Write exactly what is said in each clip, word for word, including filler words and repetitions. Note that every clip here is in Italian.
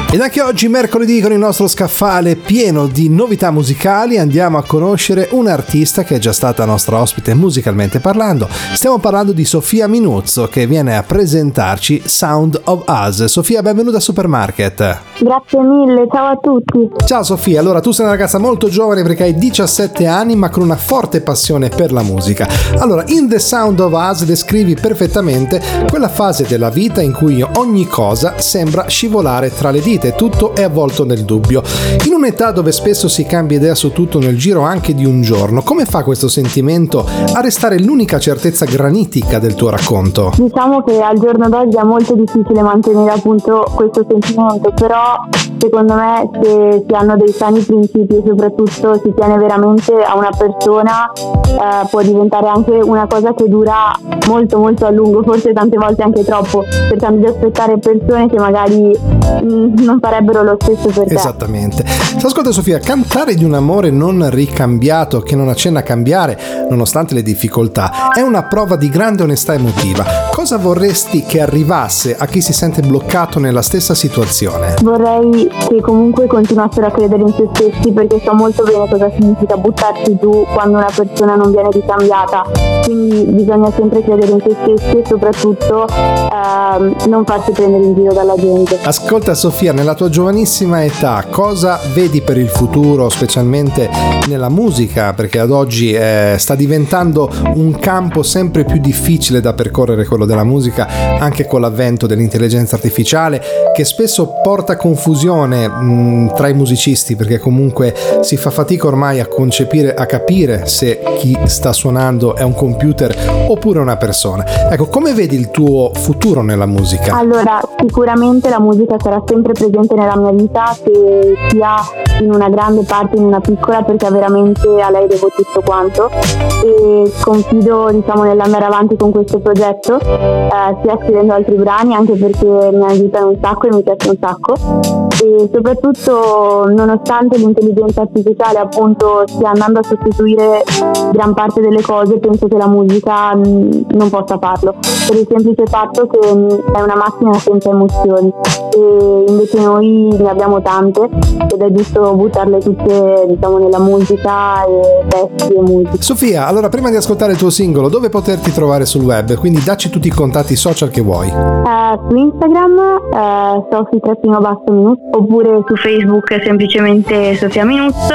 Ed anche oggi, mercoledì, con il nostro scaffale pieno di novità musicali, andiamo a conoscere un'artista che è già stata nostra ospite musicalmente parlando. Stiamo parlando di Sofia Minuzzo, che viene a presentarci Sound of Us. Sofia, benvenuta a Supermarket. Grazie mille, ciao a tutti. Ciao Sofia, allora tu sei una ragazza molto giovane perché hai diciassette anni, ma con una forte passione per la musica. Allora, in The Sound of Us descrivi perfettamente quella fase della vita in cui ogni cosa sembra scivolare tra le dita e tutto è avvolto nel dubbio. In un'età dove spesso si cambia idea su tutto nel giro anche di un giorno, come fa questo sentimento a restare l'unica certezza granitica del tuo racconto? Diciamo che al giorno d'oggi è molto difficile mantenere appunto questo sentimento, però secondo me se si hanno dei sani principi e soprattutto si tiene veramente a una persona, eh, può diventare anche una cosa che dura molto molto a lungo, forse tante volte anche troppo, cercando di aspettare persone che magari mh, non farebbero lo stesso per te. Esattamente. Ascolta Sofia, cantare di un amore non ricambiato, che non accenna a cambiare nonostante le difficoltà, è una prova di grande onestà emotiva. Cosa vorresti che arrivasse a chi si sente bloccato nella stessa situazione? Vorrei che comunque continuassero a credere in se stessi, perché so molto bene cosa significa buttarsi giù quando una persona non viene ricambiata, quindi bisogna sempre credere in se stessi e soprattutto ehm, non farsi prendere in giro dalla gente. Ascolta Sofia, nella tua giovanissima età cosa vedi per il futuro, specialmente nella musica, perché ad oggi eh, sta diventando un campo sempre più difficile da percorrere, quello della musica, anche con l'avvento dell'intelligenza artificiale, che spesso porta confusione mh, tra i musicisti, perché comunque si fa fatica ormai a concepire, a capire se chi sta suonando è un computer oppure una persona. Ecco, come vedi il tuo futuro nella musica? Allora, sicuramente la musica sarà sempre presente nella mia vita, che sia in una grande parte, in una piccola, perché veramente a lei devo tutto quanto e confido, diciamo, nell'andare avanti con questo progetto, eh, sia scrivendo altri brani, anche perché mi aiutano un sacco e mi piace un sacco, e soprattutto nonostante l'intelligenza artificiale appunto stia andando a sostituire gran parte delle cose, penso che la musica mh, non possa farlo, per il semplice fatto che mh, è una macchina senza emozioni e invece noi ne abbiamo tante ed è giusto buttarle tutte, diciamo, nella musica e testi e musica. Sofia, allora prima di ascoltare il tuo singolo, dove poterti trovare sul web? Quindi dacci tutti i contatti social che vuoi. Uh, su Instagram uh, Sofia trattino basso Minuzzo, oppure su Facebook semplicemente Sofia Minuzzo,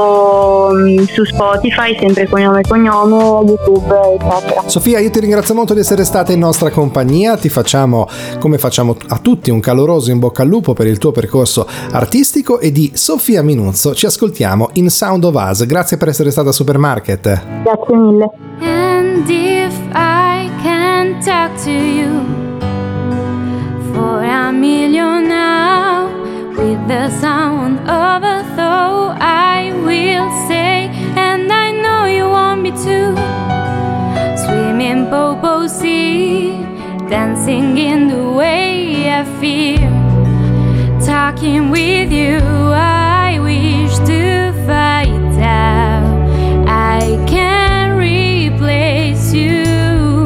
o um, su Spotify sempre cognome e cognome, YouTube eccetera. Sofia, io ti ringrazio molto di essere stata in nostra compagnia, ti facciamo, come facciamo a tutti, un caloroso in bocca al lupo per il tuo percorso artistico, e di Sofia Minuzzo ci ascoltiamo in Sound of Us. Grazie per essere stata a Supermarket. Grazie mille. And if I can talk to you for a million now, with the sound of a thought I will say, and I know you want me to swim in Popo Sea, dancing in the way I feel, talking with you I wish to fight out, I can't replace you,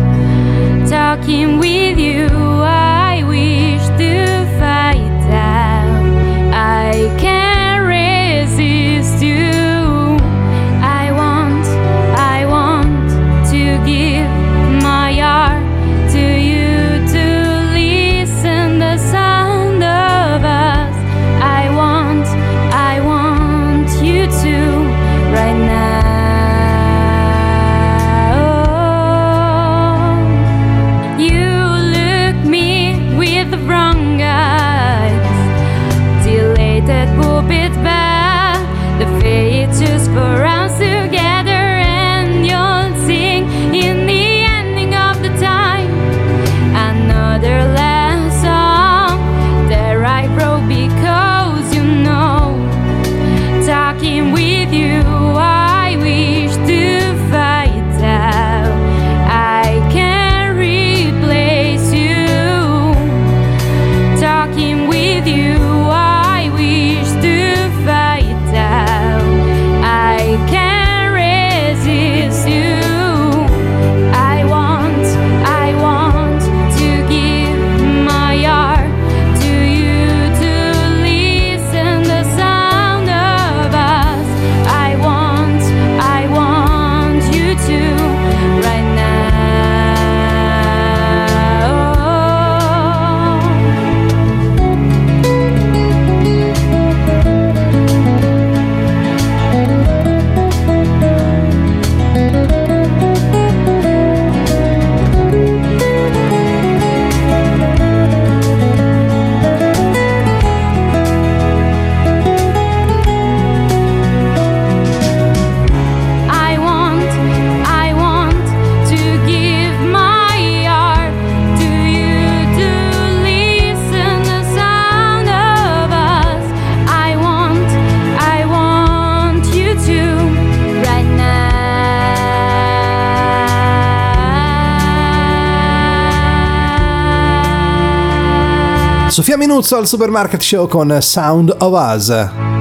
talking with you I wish to fight out, I can't resist you, I want, I want to give my heart to you, to listen the sound of us, I want, I want you to right now. You Sofia Minuzzo al Supermarket Show con Sound of Us.